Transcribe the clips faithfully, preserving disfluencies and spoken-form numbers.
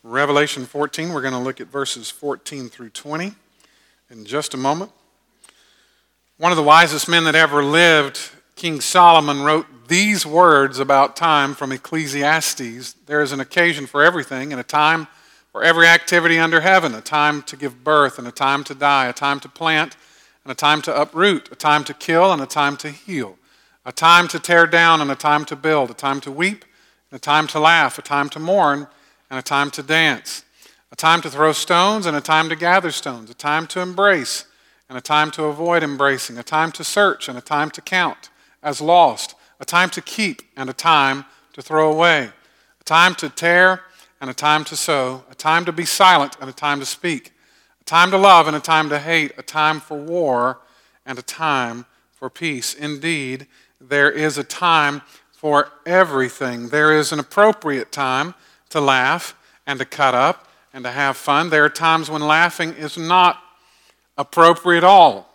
Revelation fourteen, we're going to look at verses fourteen through twenty in just a moment. One of the wisest men that ever lived, King Solomon, wrote these words about time from Ecclesiastes. There is an occasion for everything and a time for every activity under heaven, a time to give birth and a time to die, a time to plant and a time to uproot, a time to kill and a time to heal, a time to tear down and a time to build, a time to weep and a time to laugh, a time to mourn and a time to dance, a time to throw stones and a time to gather stones, a time to embrace and a time to avoid embracing, a time to search and a time to count as lost, a time to keep and a time to throw away, a time to tear and a time to sow, a time to be silent and a time to speak, a time to love and a time to hate, a time for war and a time for peace. Indeed, there is a time for everything. There is an appropriate time to laugh and to cut up and to have fun. There are times when laughing is not appropriate at all.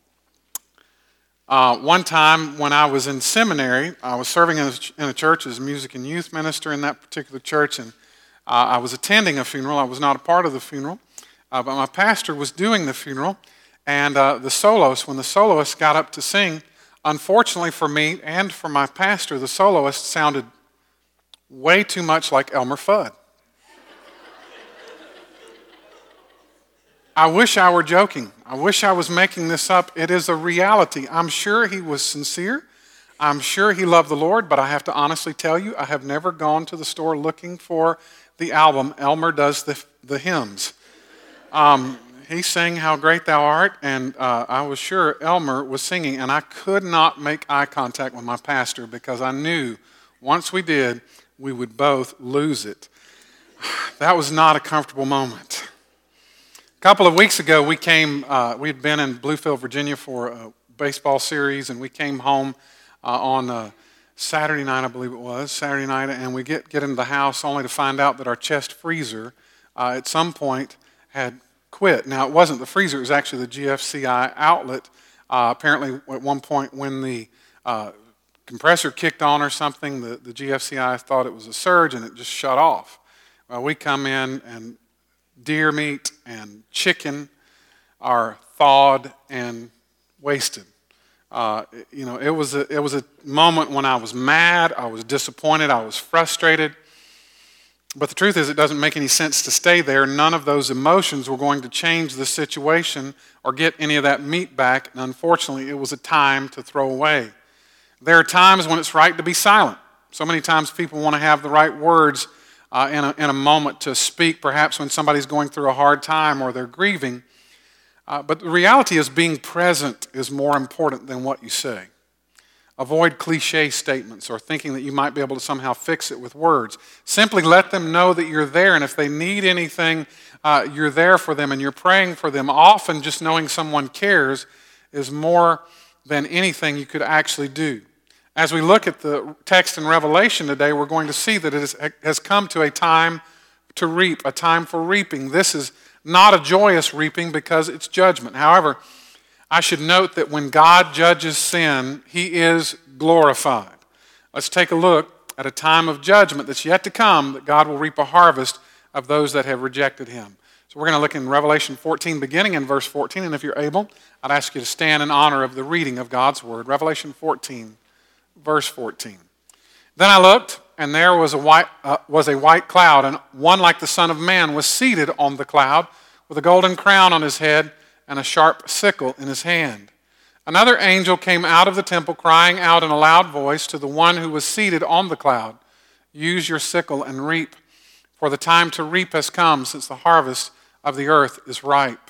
Uh, one time when I was in seminary, I was serving in a, in a church as a music and youth minister in that particular church, and uh, I was attending a funeral. I was not a part of the funeral, uh, but my pastor was doing the funeral, and uh, the soloist, when the soloist got up to sing, unfortunately for me and for my pastor, the soloist sounded way too much like Elmer Fudd. I wish I were joking. I wish I was making this up. It is a reality. I'm sure he was sincere. I'm sure he loved the Lord, but I have to honestly tell you, I have never gone to the store looking for the album Elmer Does the, the Hymns. Um, he sang How Great Thou Art, and uh, I was sure Elmer was singing, and I could not make eye contact with my pastor because I knew once we did, we would both lose it. That was not a comfortable moment. A couple of weeks ago, we came, uh, we'd been in Bluefield, Virginia for a baseball series, and we came home uh, on uh, Saturday night, I believe it was, Saturday night, and we get, get into the house only to find out that our chest freezer uh, at some point had quit. Now, it wasn't the freezer, it was actually the G F C I outlet. Uh, apparently, at one point when the uh, compressor kicked on or something, the, the G F C I thought it was a surge and it just shut off. Well, we come in and deer meat and chicken are thawed and wasted. Uh, you know, it was a, it was a moment when I was mad, I was disappointed, I was frustrated. But the truth is, it doesn't make any sense to stay there. None of those emotions were going to change the situation or get any of that meat back. And unfortunately, it was a time to throw away. There are times when it's right to be silent. So many times people want to have the right words uh, in, a, in a moment to speak, perhaps when somebody's going through a hard time or they're grieving. Uh, but the reality is being present is more important than what you say. Avoid cliche statements or thinking that you might be able to somehow fix it with words. Simply let them know that you're there, and if they need anything, uh, you're there for them and you're praying for them. Often just knowing someone cares is more than anything you could actually do. As we look at the text in Revelation today, we're going to see that it is, has come to a time to reap, a time for reaping. This is not a joyous reaping because it's judgment. However, I should note that when God judges sin, he is glorified. Let's take a look at a time of judgment that's yet to come, that God will reap a harvest of those that have rejected him. So we're going to look in Revelation fourteen, beginning in verse fourteen, and if you're able, I'd ask you to stand in honor of the reading of God's word. Revelation fourteen, verse fourteen. Then I looked, and there was a white, uh, was a white cloud, and one like the Son of Man was seated on the cloud with a golden crown on his head and a sharp sickle in his hand. Another angel came out of the temple, crying out in a loud voice to the one who was seated on the cloud, "Use your sickle and reap, for the time to reap has come, since the harvest of the earth is ripe."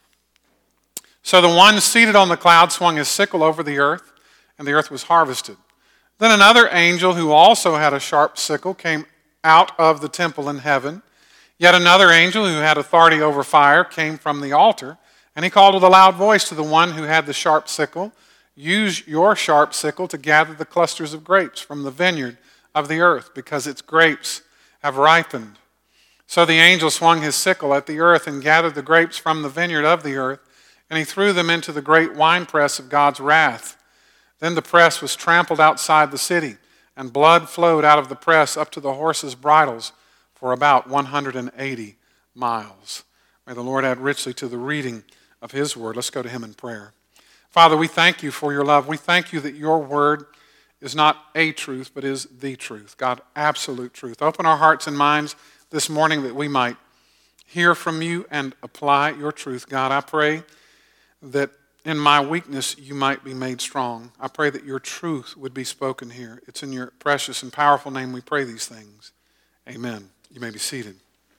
So the one seated on the cloud swung his sickle over the earth, and the earth was harvested. Then another angel, who also had a sharp sickle, came out of the temple in heaven. Yet another angel, who had authority over fire, came from the altar, and he called with a loud voice to the one who had the sharp sickle, "Use your sharp sickle to gather the clusters of grapes from the vineyard of the earth, because its grapes have ripened." So the angel swung his sickle at the earth and gathered the grapes from the vineyard of the earth, and he threw them into the great winepress of God's wrath. Then the press was trampled outside the city, and blood flowed out of the press up to the horses' bridles, for about one hundred eighty miles. May the Lord add richly to the reading of his word. Let's go to him in prayer. Father, we thank you for your love. We thank you that your word is not a truth, but is the truth. God, absolute truth. Open our hearts and minds this morning that we might hear from you and apply your truth. God, I pray that in my weakness you might be made strong. I pray that your truth would be spoken here. It's in your precious and powerful name we pray these things. Amen. You may be seated.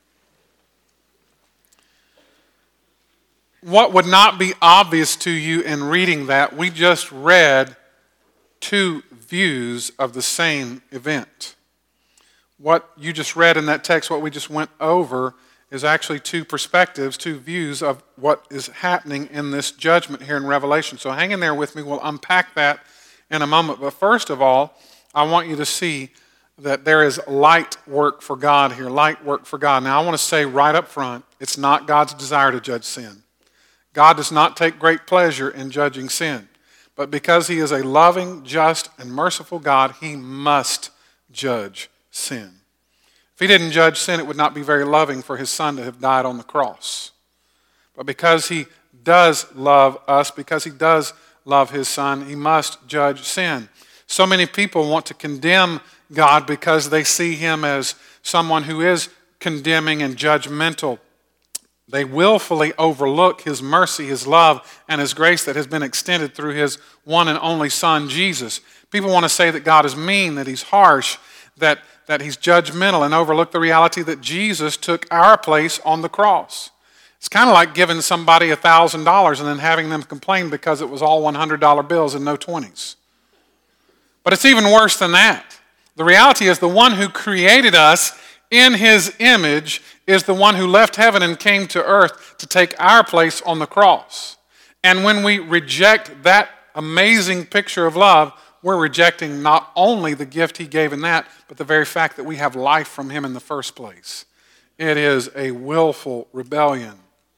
What would not be obvious to you in reading that, we just read two views of the same event. What you just read in that text, what we just went over, is actually two perspectives, two views of what is happening in this judgment here in Revelation. So hang in there with me. We'll unpack that in a moment. But first of all, I want you to see that there is light work for God here, light work for God. Now I want to say right up front, it's not God's desire to judge sin. God does not take great pleasure in judging sin. But because he is a loving, just, and merciful God, he must judge sin. If he didn't judge sin, it would not be very loving for his son to have died on the cross. But because he does love us, because he does love his son, he must judge sin. So many people want to condemn God because they see him as someone who is condemning and judgmental. They willfully overlook his mercy, his love, and his grace that has been extended through his one and only son, Jesus. People want to say that God is mean, that he's harsh, that, that he's judgmental, and overlook the reality that Jesus took our place on the cross. It's kind of like giving somebody one thousand dollars and then having them complain because it was all one hundred dollar bills and no twenties. But it's even worse than that. The reality is the one who created us in his image is the one who left heaven and came to earth to take our place on the cross. And when we reject that amazing picture of love, we're rejecting not only the gift he gave in that, but the very fact that we have life from him in the first place. It is a willful rebellion.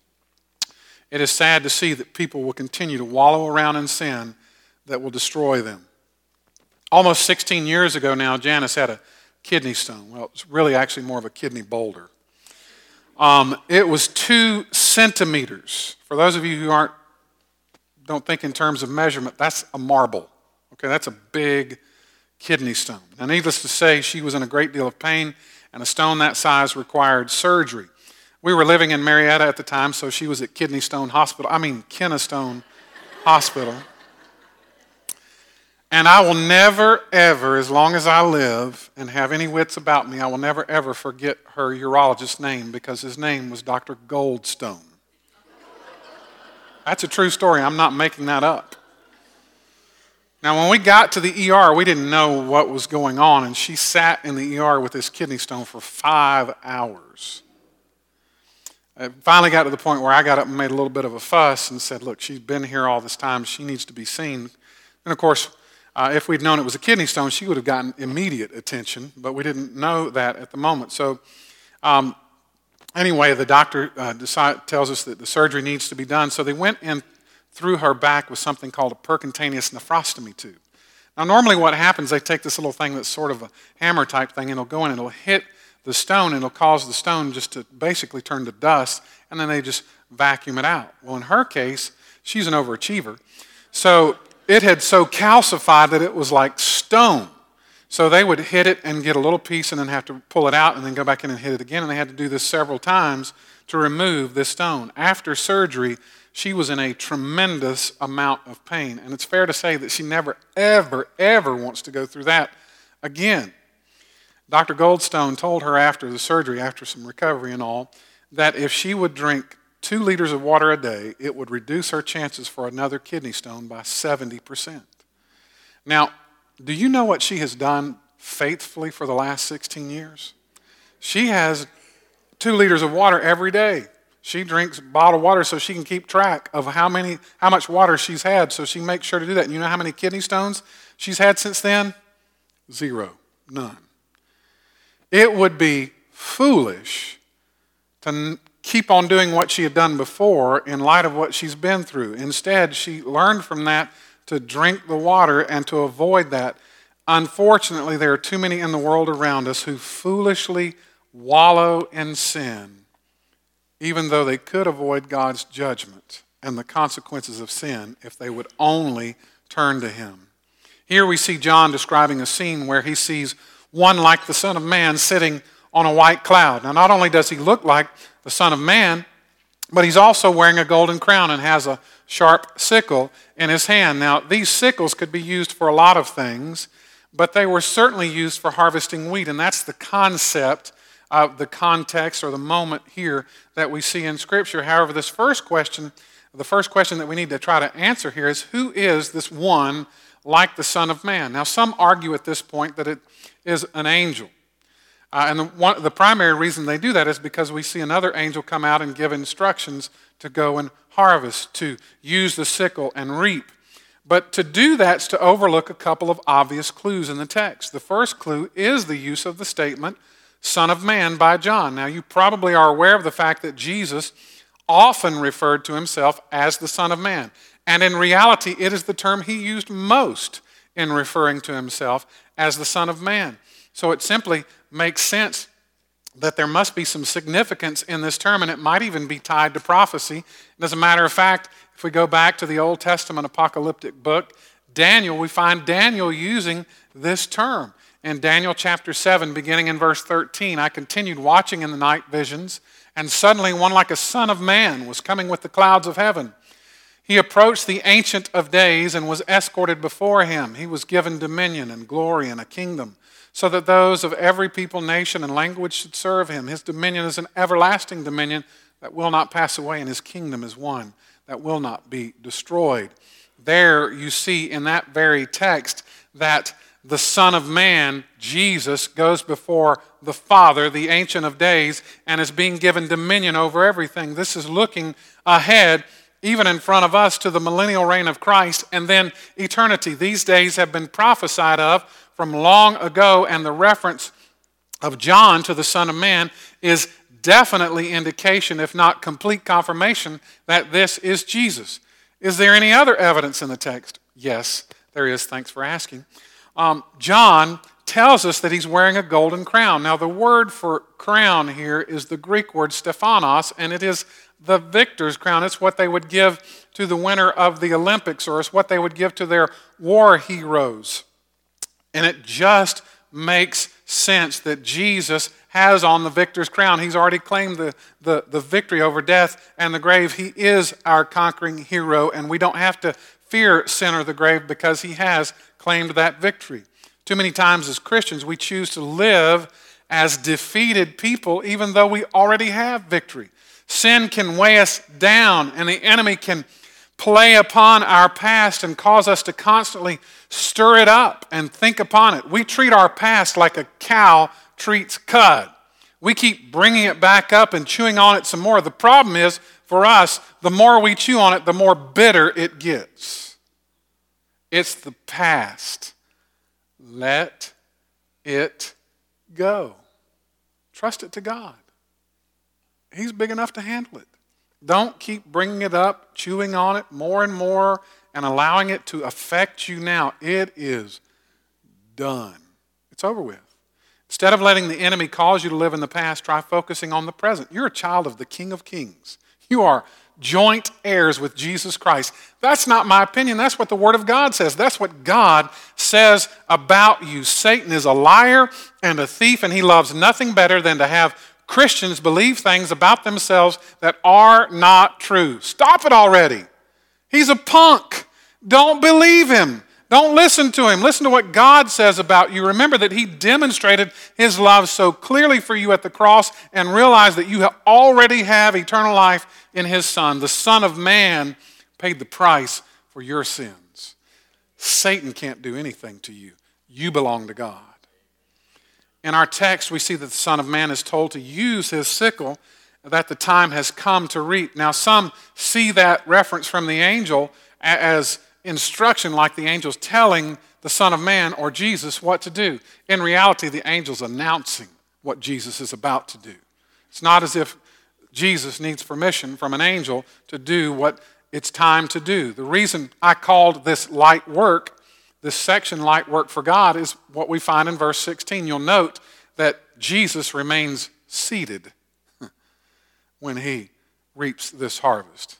It is sad to see that people will continue to wallow around in sin that will destroy them. Almost sixteen years ago now, Janice had a kidney stone. Well, it's really actually more of a kidney boulder. Um, it was two centimeters. For those of you who aren't, don't think in terms of measurement, that's a marble. Okay, that's a big kidney stone. Now, needless to say, she was in a great deal of pain, and a stone that size required surgery. We were living in Marietta at the time, so she was at Kidney Stone Hospital. I mean, Kennestone Hospital. And I will never, ever, as long as I live and have any wits about me, I will never, ever forget her urologist's name because his name was Doctor Goldstone. That's a true story. I'm not making that up. Now, when we got to the E R, we didn't know what was going on, and she sat in the E R with this kidney stone for five hours. It finally got to the point where I got up and made a little bit of a fuss and said, look, she's been here all this time. She needs to be seen. And, of course, Uh, if we'd known it was a kidney stone, she would have gotten immediate attention, but we didn't know that at the moment. So um, anyway, the doctor uh, decide, tells us that the surgery needs to be done. So they went in through her back with something called a percutaneous nephrostomy tube. Now, normally what happens, they take this little thing that's sort of a hammer type thing, and it'll go in and it'll hit the stone, and it'll cause the stone just to basically turn to dust, and then they just vacuum it out. Well, in her case, she's an overachiever. So it had so calcified that it was like stone. So they would hit it and get a little piece and then have to pull it out and then go back in and hit it again. And they had to do this several times to remove this stone. After surgery, she was in a tremendous amount of pain. And it's fair to say that she never, ever, ever wants to go through that again. Doctor Goldstone told her after the surgery, after some recovery and all, that if she would drink two liters of water a day, it would reduce her chances for another kidney stone by seventy percent. Now, do you know what she has done faithfully for the last sixteen years? She has two liters of water every day. She drinks bottled water so she can keep track of how many, how much water she's had, so she makes sure to do that. And you know how many kidney stones she's had since then? Zero. None. It would be foolish to keep on doing what she had done before in light of what she's been through. Instead, she learned from that to drink the water and to avoid that. Unfortunately, there are too many in the world around us who foolishly wallow in sin, even though they could avoid God's judgment and the consequences of sin if they would only turn to him. Here we see John describing a scene where he sees one like the Son of Man sitting on a white cloud. Now, not only does he look like the Son of Man, but he's also wearing a golden crown and has a sharp sickle in his hand. Now, these sickles could be used for a lot of things, but they were certainly used for harvesting wheat, and that's the concept of the context or the moment here that we see in Scripture. However, this first question, the first question that we need to try to answer here is, who is this one like the Son of Man? Now, some argue at this point that it is an angel. Uh, and the, one, the primary reason they do that is because we see another angel come out and give instructions to go and harvest, to use the sickle and reap. But to do that is to overlook a couple of obvious clues in the text. The first clue is the use of the statement, Son of Man, by John. Now, you probably are aware of the fact that Jesus often referred to himself as the Son of Man. And in reality, it is the term he used most in referring to himself as the Son of Man. So it simply makes sense that there must be some significance in this term, and it might even be tied to prophecy. And as a matter of fact, if we go back to the Old Testament apocalyptic book, Daniel, we find Daniel using this term. In Daniel chapter seven, beginning in verse thirteen, I continued watching in the night visions, and suddenly one like a son of man was coming with the clouds of heaven. He approached the Ancient of Days and was escorted before him. He was given dominion and glory and a kingdom, so that those of every people, nation, and language should serve him. His dominion is an everlasting dominion that will not pass away, and his kingdom is one that will not be destroyed. There you see in that very text that the Son of Man, Jesus, goes before the Father, the Ancient of Days, and is being given dominion over everything. This is looking ahead, even in front of us, to the millennial reign of Christ and then eternity. These days have been prophesied of from long ago, and the reference of John to the Son of Man is definitely indication, if not complete confirmation, that this is Jesus. Is there any other evidence in the text? Yes, there is. Thanks for asking. Um, John tells us that he's wearing a golden crown. Now, the word for crown here is the Greek word Stephanos, and it is the victor's crown. It's what they would give to the winner of the Olympics, or it's what they would give to their war heroes. And it just makes sense that Jesus has on the victor's crown. He's already claimed the, the, the victory over death and the grave. He is our conquering hero, and we don't have to fear sin or the grave because he has claimed that victory. Too many times as Christians, we choose to live as defeated people even though we already have victory. Sin can weigh us down, and the enemy can play upon our past and cause us to constantly stir it up and think upon it. We treat our past like a cow treats cud. We keep bringing it back up and chewing on it some more. The problem is, for us, the more we chew on it, the more bitter it gets. It's the past. Let it go. Trust it to God. He's big enough to handle it. Don't keep bringing it up, chewing on it more and more, and allowing it to affect you now. It is done. It's over with. Instead of letting the enemy cause you to live in the past, try focusing on the present. You're a child of the King of Kings. You are joint heirs with Jesus Christ. That's not my opinion. That's what the Word of God says. That's what God says about you. Satan is a liar and a thief, and he loves nothing better than to have Christians believe things about themselves that are not true. Stop it already. He's a punk. Don't believe him. Don't listen to him. Listen to what God says about you. Remember that he demonstrated his love so clearly for you at the cross, and realize that you already have eternal life in his Son. The Son of Man paid the price for your sins. Satan can't do anything to you. You belong to God. In our text, we see that the Son of Man is told to use his sickle, that the time has come to reap. Now, some see that reference from the angel as instruction, like the angel's telling the Son of Man or Jesus what to do. In reality, the angel's announcing what Jesus is about to do. It's not as if Jesus needs permission from an angel to do what it's time to do. The reason I called this light work, this section light work for God, is what we find in verse sixteen. You'll note that Jesus remains seated when he reaps this harvest.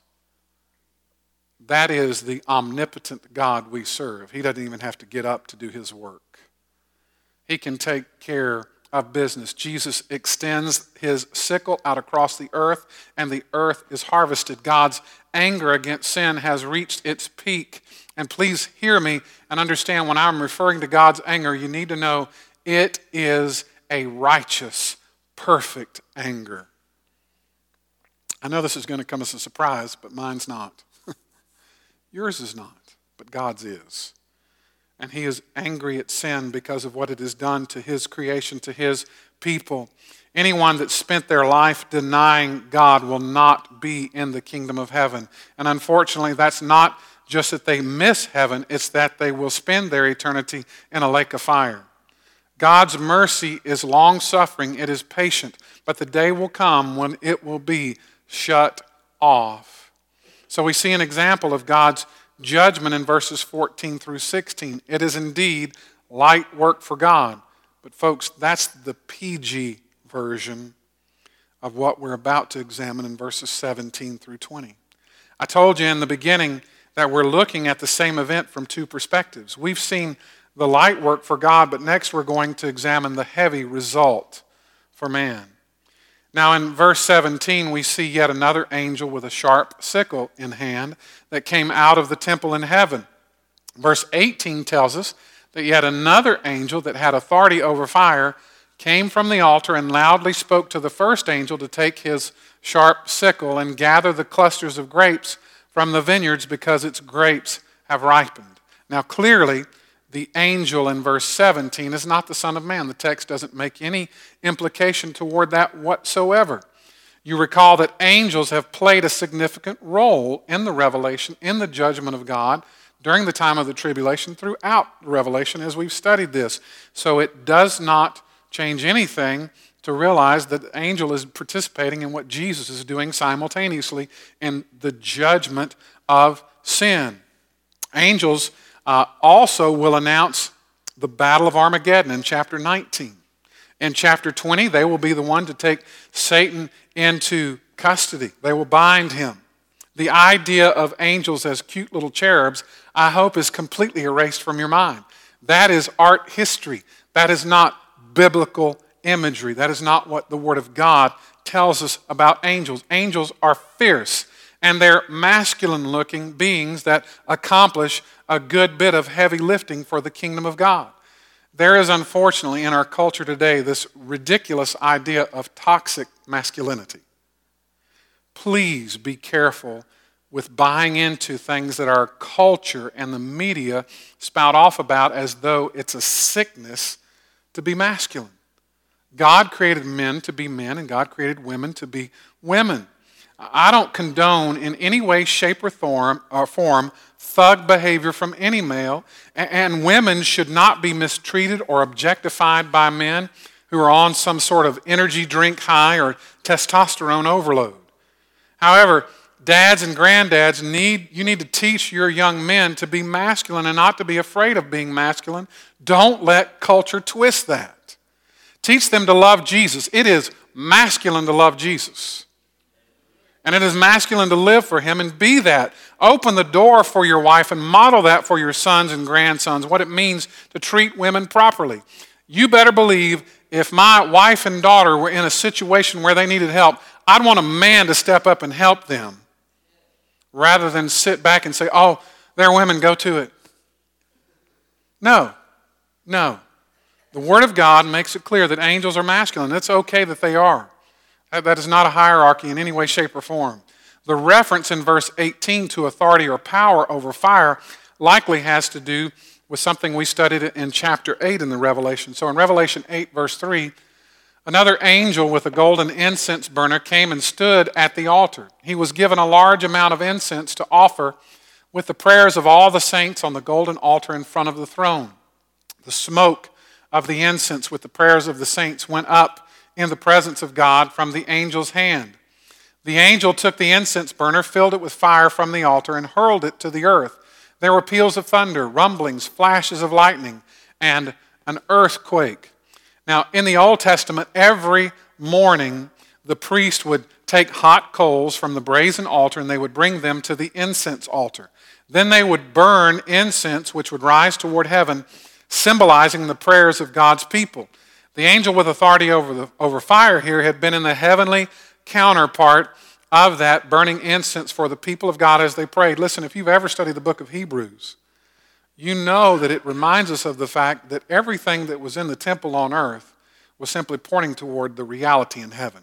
That is the omnipotent God we serve. He doesn't even have to get up to do his work. He can take care of business. Jesus extends his sickle out across the earth, and the earth is harvested. God's anger against sin has reached its peak. And please hear me and understand, when I'm referring to God's anger, you need to know it is a righteous, perfect anger. I know this is going to come as a surprise, but mine's not. Yours is not, but God's is. And he is angry at sin because of what it has done to his creation, to his people. Anyone that spent their life denying God will not be in the kingdom of heaven. And unfortunately, that's not just that they miss heaven, it's that they will spend their eternity in a lake of fire. God's mercy is long-suffering, it is patient, but the day will come when it will be shut off. So we see an example of God's judgment in verses fourteen through sixteen. It is indeed light work for God. But folks, that's the P G version of what we're about to examine in verses seventeen through twenty. I told you in the beginning that we're looking at the same event from two perspectives. We've seen the light work for God, but next we're going to examine the heavy result for man. Now in verse seventeen, we see yet another angel with a sharp sickle in hand that came out of the temple in heaven. Verse eighteen tells us that yet another angel that had authority over fire came from the altar and loudly spoke to the first angel to take his sharp sickle and gather the clusters of grapes from the vineyards because its grapes have ripened. Now clearly, the angel in verse seventeen is not the Son of Man. The text doesn't make any implication toward that whatsoever. You recall that angels have played a significant role in the revelation, in the judgment of God during the time of the tribulation, throughout the Revelation as we've studied this. So it does not change anything to realize that the angel is participating in what Jesus is doing simultaneously in the judgment of sin. Angels uh, also will announce the battle of Armageddon in chapter nineteen. In chapter twenty, they will be the one to take Satan into custody. They will bind him. The idea of angels as cute little cherubs, I hope, is completely erased from your mind. That is art history. That is not biblical imagery. That is not what the Word of God tells us about angels. Angels are fierce, and they're masculine-looking beings that accomplish a good bit of heavy lifting for the kingdom of God. There is, unfortunately, in our culture today, this ridiculous idea of toxic masculinity. Please be careful with buying into things that our culture and the media spout off about as though it's a sickness to be masculine. God created men to be men, and God created women to be women. I don't condone in any way, shape, or form, or form thug behavior from any male, and women should not be mistreated or objectified by men who are on some sort of energy drink high or testosterone overload. However, dads and granddads, need you need to teach your young men to be masculine and not to be afraid of being masculine. Don't let culture twist that. Teach them to love Jesus. It is masculine to love Jesus. And it is masculine to live for him and be that. Open the door for your wife and model that for your sons and grandsons, what it means to treat women properly. You better believe if my wife and daughter were in a situation where they needed help, I'd want a man to step up and help them rather than sit back and say, oh, they're women, go to it. No, no. The Word of God makes it clear that angels are masculine. It's okay that they are. That is not a hierarchy in any way, shape, or form. The reference in verse eighteen to authority or power over fire likely has to do with something we studied in chapter eight in the Revelation. So in Revelation eight, verse three, another angel with a golden incense burner came and stood at the altar. He was given a large amount of incense to offer with the prayers of all the saints on the golden altar in front of the throne. The smoke of the incense with the prayers of the saints went up in the presence of God from the angel's hand. The angel took the incense burner, filled it with fire from the altar, and hurled it to the earth. There were peals of thunder, rumblings, flashes of lightning, and an earthquake. Now, in the Old Testament, every morning, the priest would take hot coals from the brazen altar and they would bring them to the incense altar. Then they would burn incense which would rise toward heaven, symbolizing the prayers of God's people. The angel with authority over, the, over fire here had been in the heavenly counterpart of that, burning incense for the people of God as they prayed. Listen, if you've ever studied the book of Hebrews, you know that it reminds us of the fact that everything that was in the temple on earth was simply pointing toward the reality in heaven.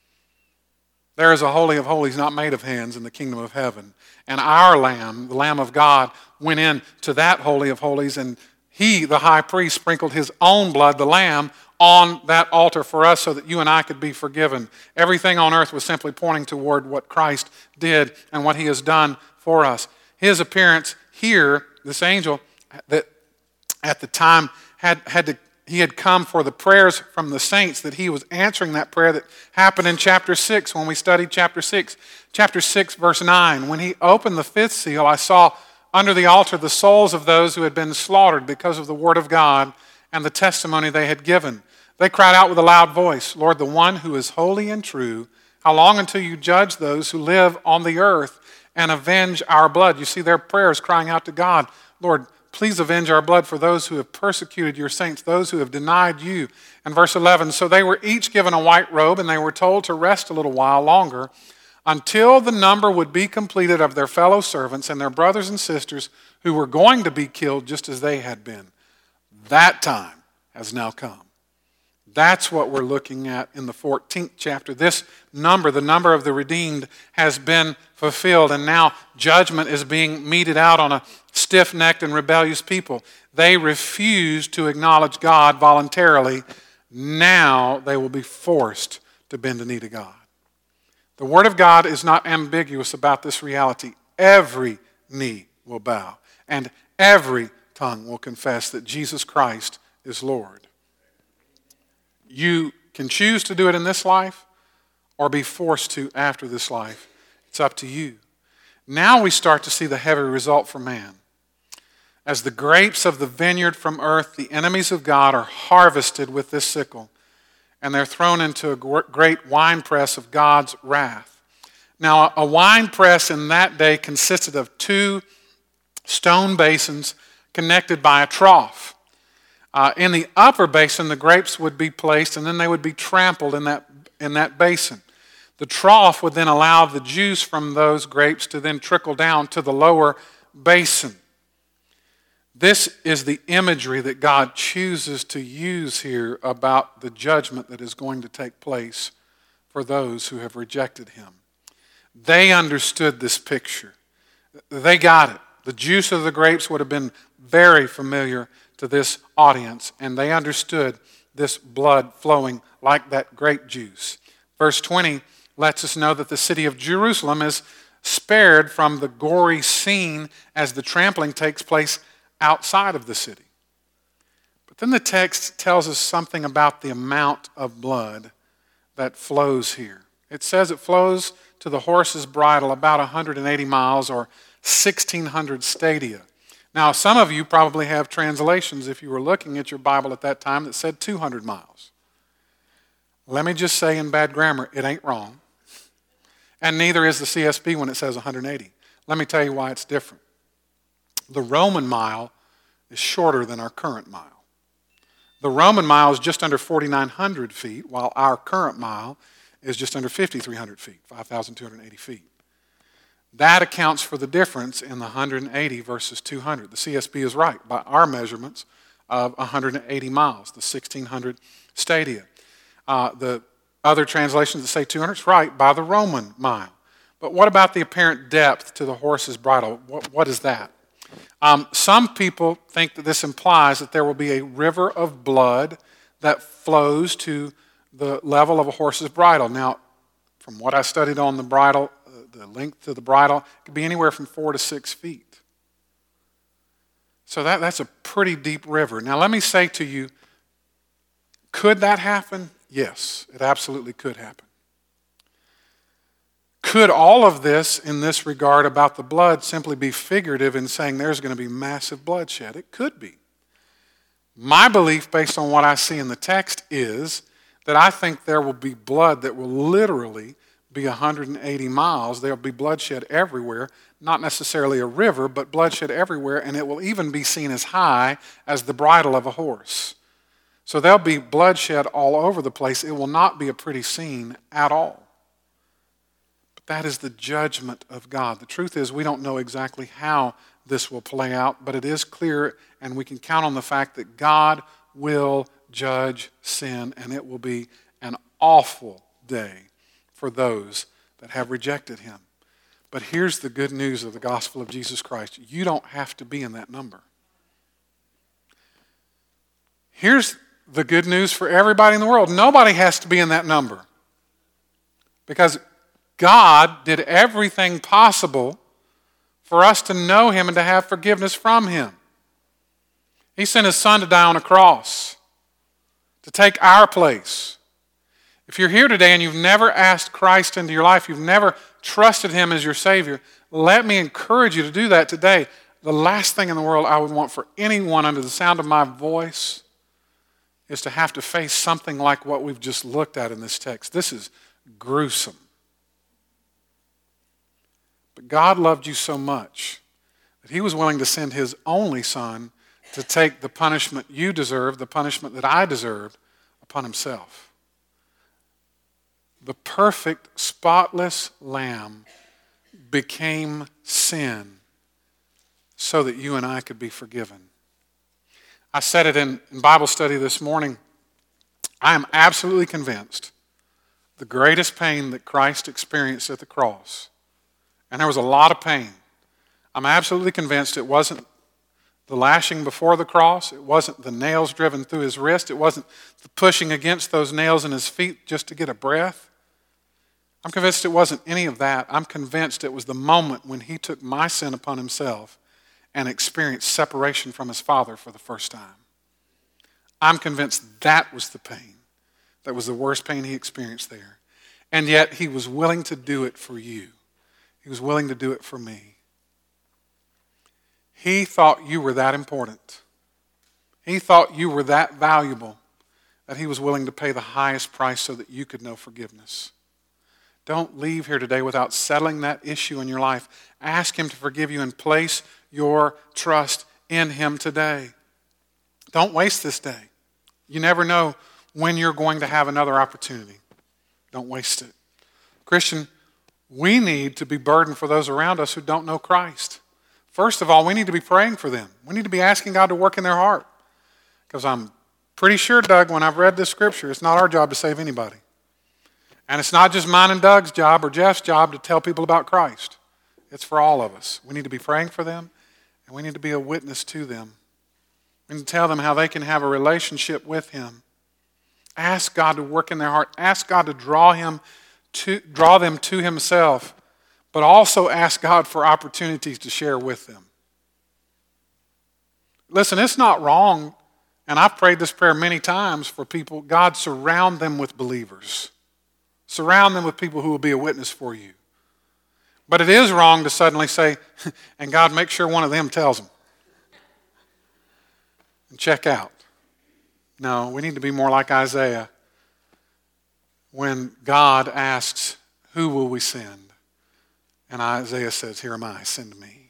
There is a holy of holies not made of hands in the kingdom of heaven. And our Lamb, the Lamb of God, went into that holy of holies, and he, the high priest, sprinkled his own blood, the Lamb, on that altar for us so that you and I could be forgiven. Everything on earth was simply pointing toward what Christ did and what he has done for us. His appearance here, this angel, that at the time had, had to, he had come for the prayers from the saints, that he was answering that prayer that happened in chapter six when we studied chapter six. Chapter six, verse nine, when he opened the fifth seal, I saw under the altar the souls of those who had been slaughtered because of the word of God and the testimony they had given. They cried out with a loud voice, Lord, the one who is holy and true, how long until you judge those who live on the earth and avenge our blood? You see their prayers crying out to God, Lord, please avenge our blood for those who have persecuted your saints, those who have denied you. And verse eleven, so they were each given a white robe, and they were told to rest a little while longer until the number would be completed of their fellow servants and their brothers and sisters who were going to be killed just as they had been. That time has now come. That's what we're looking at in the fourteenth chapter. This number, the number of the redeemed, has been fulfilled, and now judgment is being meted out on a stiff-necked and rebellious people. They refuse to acknowledge God voluntarily. Now they will be forced to bend the knee to God. The Word of God is not ambiguous about this reality. Every knee will bow, and every tongue will confess that Jesus Christ is Lord. You can choose to do it in this life or be forced to after this life. It's up to you. Now we start to see the heavy result for man. As the grapes of the vineyard from earth, the enemies of God are harvested with this sickle, and they're thrown into a great winepress of God's wrath. Now, a winepress in that day consisted of two stone basins connected by a trough. Uh, in the upper basin, the grapes would be placed, and then they would be trampled in that, in that basin. The trough would then allow the juice from those grapes to then trickle down to the lower basin. This is the imagery that God chooses to use here about the judgment that is going to take place for those who have rejected him. They understood this picture. They got it. The juice of the grapes would have been very familiar to this audience, and they understood this blood flowing like that grape juice. Verse twenty lets us know that the city of Jerusalem is spared from the gory scene as the trampling takes place outside of the city. But then the text tells us something about the amount of blood that flows here. It says it flows to the horse's bridle about one hundred eighty miles or sixteen hundred stadia. Now, some of you probably have translations, if you were looking at your Bible at that time, that said two hundred miles. Let me just say in bad grammar, it ain't wrong. And neither is the C S B when it says one hundred eighty. Let me tell you why it's different. The Roman mile is shorter than our current mile. The Roman mile is just under forty-nine hundred feet, while our current mile is just under fifty-three hundred feet, five thousand two hundred eighty feet. That accounts for the difference in the one hundred eighty versus two hundred. The C S B is right by our measurements of one hundred eighty miles, the sixteen hundred stadia. Uh, the other translations that say two hundred is right by the Roman mile. But what about the apparent depth to the horse's bridle? What, what is that? Um, some people think that this implies that there will be a river of blood that flows to the level of a horse's bridle. Now, from what I studied on the bridle, the length of the bridle could be anywhere from four to six feet. So that, that's a pretty deep river. Now let me say to you, could that happen? Yes, it absolutely could happen. Could all of this in this regard about the blood simply be figurative in saying there's going to be massive bloodshed? It could be. My belief based on what I see in the text is that I think there will be blood that will literally be one hundred eighty miles. There will be bloodshed everywhere, not necessarily a river, but bloodshed everywhere, and it will even be seen as high as the bridle of a horse. So there'll be bloodshed all over the place. It will not be a pretty scene at all. But that is the judgment of God. The truth is, we don't know exactly how this will play out, but it is clear, and we can count on the fact that God will judge sin, and it will be an awful day for those that have rejected him. But here's the good news of the gospel of Jesus Christ. You don't have to be in that number. Here's the good news for everybody in the world. Nobody has to be in that number. Because God did everything possible for us to know him and to have forgiveness from him. He sent his son to die on a cross to take our place. If you're here today and you've never asked Christ into your life, you've never trusted him as your Savior, let me encourage you to do that today. The last thing in the world I would want for anyone under the sound of my voice is to have to face something like what we've just looked at in this text. This is gruesome. But God loved you so much that he was willing to send his only son to take the punishment you deserve, the punishment that I deserved, upon himself. The perfect, spotless lamb became sin so that you and I could be forgiven. I said it in, in Bible study this morning. I am absolutely convinced the greatest pain that Christ experienced at the cross, and there was a lot of pain, I'm absolutely convinced it wasn't the lashing before the cross, it wasn't the nails driven through his wrist, it wasn't the pushing against those nails in his feet just to get a breath. I'm convinced it wasn't any of that. I'm convinced it was the moment when he took my sin upon himself and experienced separation from his Father for the first time. I'm convinced that was the pain. That was the worst pain he experienced there. And yet he was willing to do it for you. He was willing to do it for me. He thought you were that important. He thought you were that valuable that he was willing to pay the highest price so that you could know forgiveness. Don't leave here today without settling that issue in your life. Ask him to forgive you and place your trust in him today. Don't waste this day. You never know when you're going to have another opportunity. Don't waste it. Christian, we need to be burdened for those around us who don't know Christ. First of all, we need to be praying for them. We need to be asking God to work in their heart. Because I'm pretty sure, Doug, when I've read this scripture, it's not our job to save anybody. And it's not just mine and Doug's job or Jeff's job to tell people about Christ. It's for all of us. We need to be praying for them, and we need to be a witness to them. We need to tell them how they can have a relationship with him. Ask God to work in their heart. Ask God to draw him to draw them to himself, but also ask God for opportunities to share with them. Listen, it's not wrong, and I've prayed this prayer many times for people. God, surround them with believers. Surround them with people who will be a witness for you. But it is wrong to suddenly say, and God, make sure one of them tells them. And check out. No, we need to be more like Isaiah when God asks, who will we send? And Isaiah says, here am I, send me.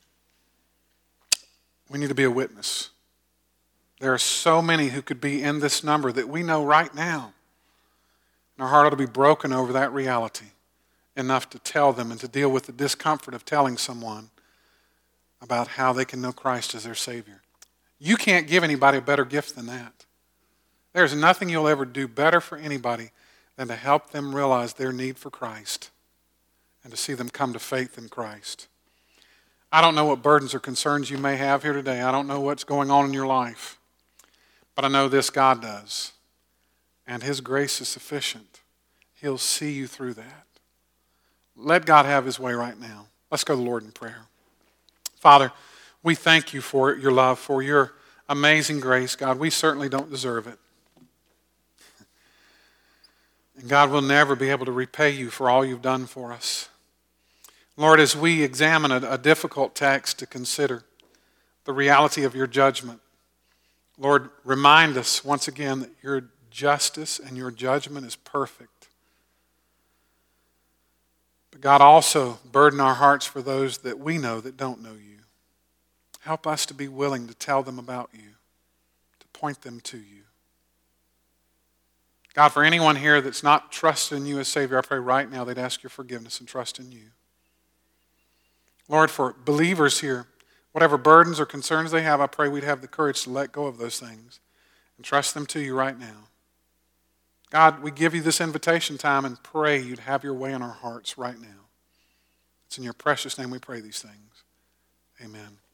We need to be a witness. There are so many who could be in this number that we know right now. And our heart ought to be broken over that reality enough to tell them and to deal with the discomfort of telling someone about how they can know Christ as their Savior. You can't give anybody a better gift than that. There's nothing you'll ever do better for anybody than to help them realize their need for Christ and to see them come to faith in Christ. I don't know what burdens or concerns you may have here today. I don't know what's going on in your life. But I know this, God does. And his grace is sufficient. He'll see you through that. Let God have his way right now. Let's go to the Lord in prayer. Father, we thank you for your love, for your amazing grace. God, we certainly don't deserve it. And God, we'll never be able to repay you for all you've done for us. Lord, as we examine a, a difficult text to consider the reality of your judgment, Lord, remind us once again that your justice and your judgment is perfect. But God, also burden our hearts for those that we know that don't know you. Help us to be willing to tell them about you, to point them to you. God, for anyone here that's not trusted in you as Savior, I pray right now they'd ask your forgiveness and trust in you. Lord, for believers here, whatever burdens or concerns they have, I pray we'd have the courage to let go of those things and trust them to you right now. God, we give you this invitation time and pray you'd have your way in our hearts right now. It's in your precious name we pray these things. Amen.